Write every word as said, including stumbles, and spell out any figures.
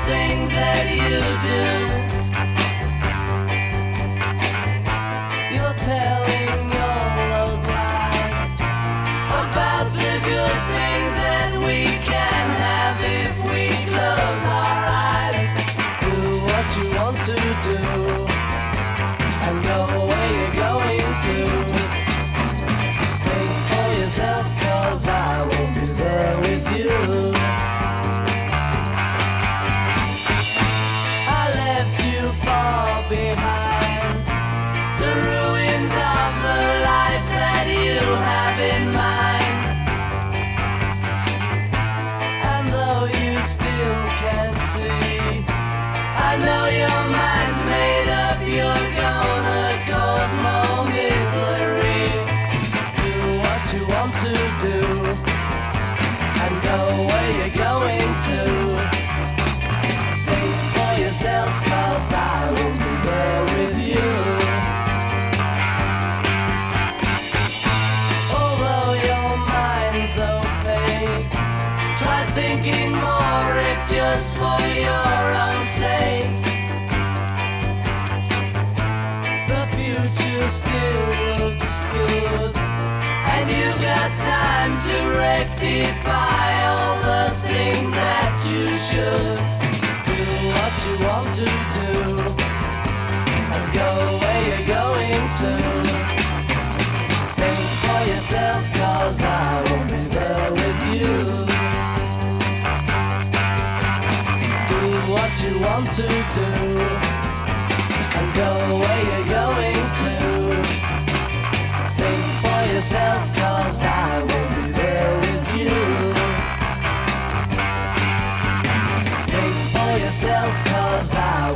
things that you do. You're telling all those lies about the good things that we can have if we close our eyes. Do what you want to do and go where you're going to. Think for yourself, 'cause I will be there with you. I left you far behind, the ruins of the life that you have in mind. And though you still can't see, I know your mind's made up, you're gonna cause more misery. Do what you want to do and go where you're going to. Think for yourself, 'cause I will be there with you. Although your mind's opaque, try thinking more if just for your own sake. The future still looks good, and you've got time to rectify all the things that you should. Do what you want to do and go where you're going to. Think for yourself, 'cause I will be there with you. Do what you want to do and go where you're going to. Think for yourself, 'cause I will be there with you. Think for yourself, 'cause I